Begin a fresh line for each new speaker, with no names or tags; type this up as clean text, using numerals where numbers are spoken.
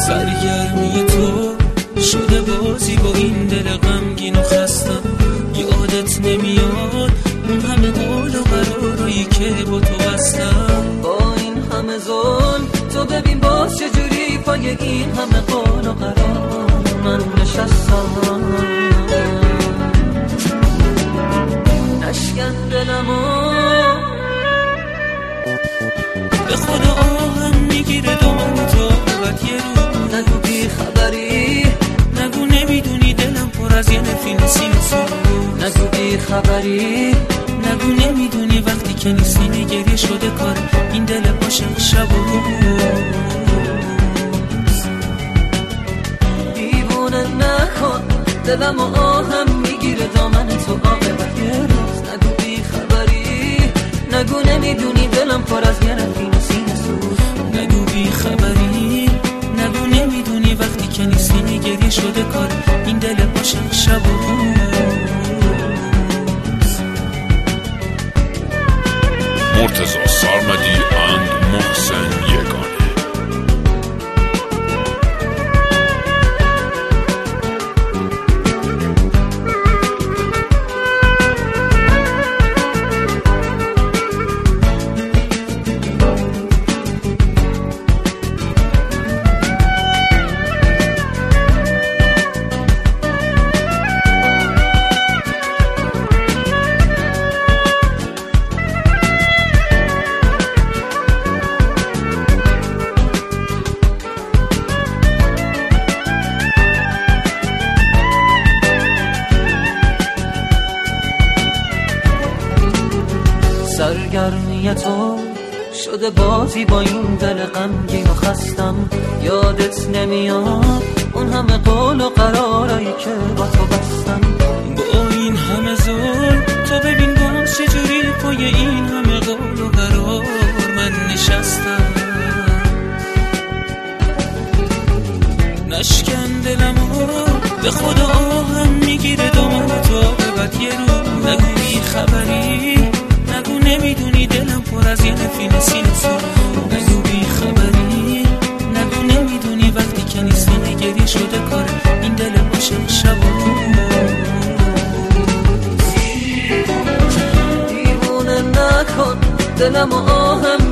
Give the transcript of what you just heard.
سرگرمی تو شده بازی با این دل غمگین و خستم. یادت نمیاد اون همه قول و قرارایی که با تو بستم؟ با این همه ظلم تو ببین باز چجوری پای این همه قول و قرار من نشستم. نشکن دلمو به خدا آهم میگیره دامن تو بعد یه رو. نگو بی خبری، نگو نمیدونی دلم پر از یه نفین سینه سرود. نگو بی خبری، نگو نمیدونی وقتی که نیستی گریه شده کار این دل عاشق شب و روز. دیوونه نکن دلم آهم میگیره دامن تو عاقبت یه روز. نگو بی خبری، نگو نمیدونی دلم پر از یه نفین سینه سرود. نگو بی خبری، نگو نمیدونی وقتی که نیستی گریه شده کار این دل عاشق شب و روز.
مرتضی سارمدی اند محسن یگانه.
سرگرمی تو شده بازی با این دل غمگین و خستم. یادت نمیاد اون همه قول و قرارایی که با تو بستم؟ با این همه ظلم تو ببین باز چجوری پای این همه قول و قرار من نشستم. نشکن دلمو به خدا آهم میگیره دامن تو بعد یه رو. نگو بی خبری، نگو نمیدونی دلم پر از یه نفین سینه سرود. نگو بی خبری، نگو نمیدونی وقتی که نیستی گریه شده کار این دل عاشق شب و روز. دیوونه نکن دلم آهم